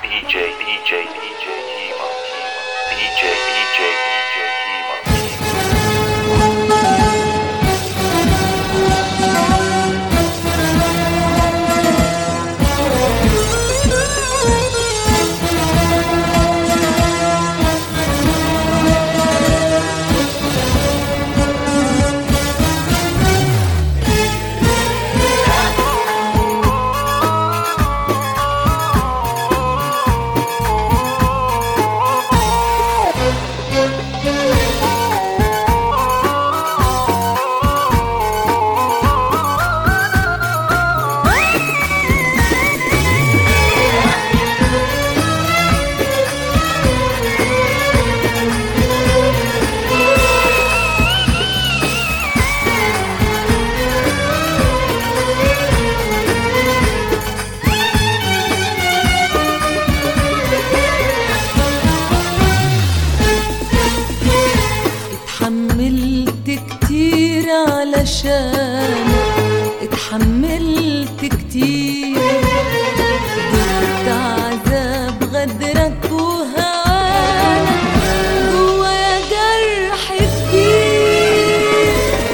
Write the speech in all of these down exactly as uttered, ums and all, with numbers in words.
DJ, DJ, DJ, Hema, DJ, DJ, DJ, Hema. اتحملت كتير علشان اتحملت كتير ضربت عذاب غدرك وهوانك جوايا جرح كتير.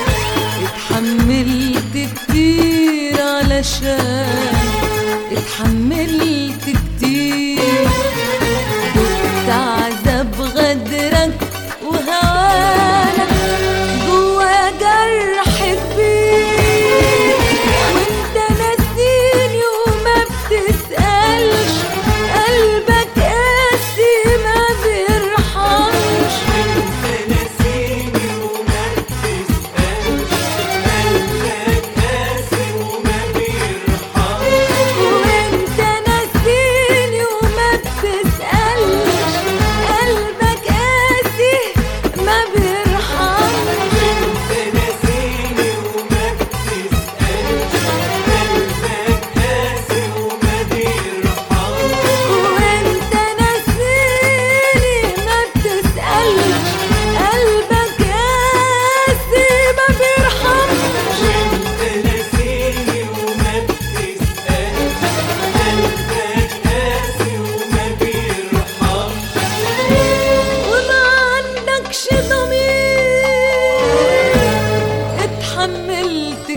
اتحملت كتير علشان اتحملت كتير ضربت عذاب غدرك وهوانك جوايا جرح كبير. وانت ناسيني وما بتسألش قلبك قاسي ما بيرحمش. انت ناسيني وما بتسألش قلبك قاسي وما بيرحمش. وانت ناسيني وما بتسألش قلبك قاسي ما بيرحمش. انت ناسيني وما بتسألش قلبك قاسي وما بيرحمش. وانت ناسيني ما بتسألش قلبك قاسي ما بيرحمش. انت ناسيني وما بتسألش قلبك قاسي وما بيرحمش. وما عندكش ضمير. اتحملت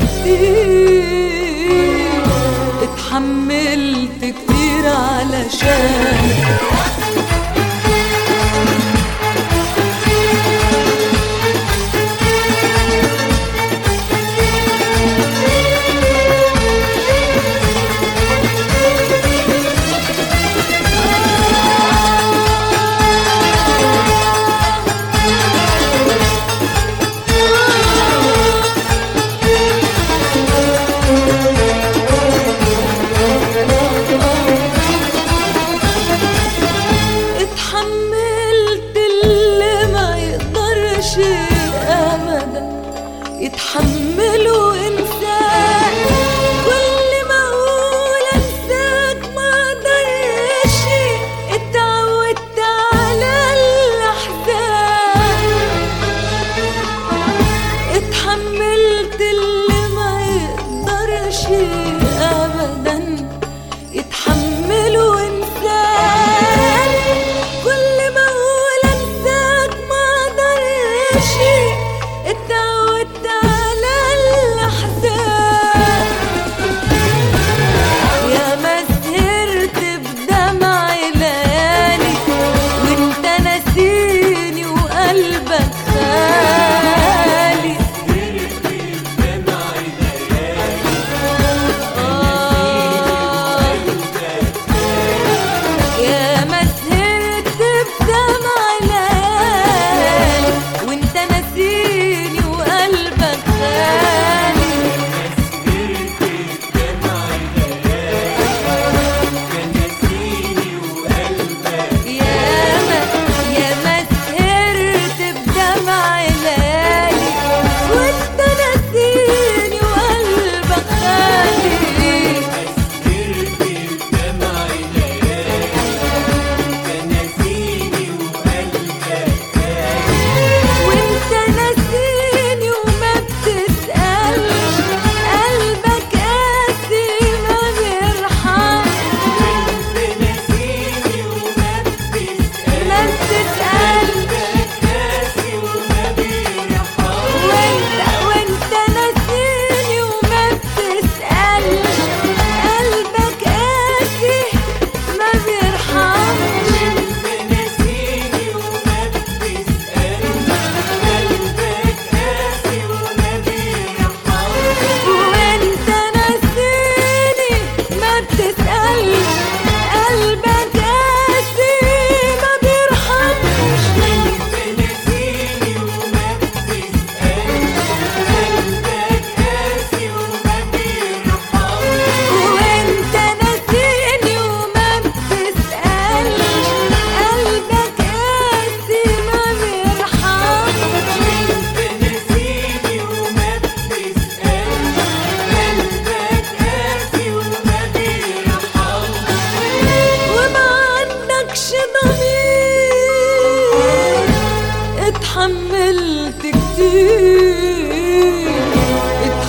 كتير اتحملت كتير علشان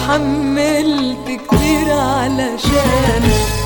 اتحملت كتير علشانك.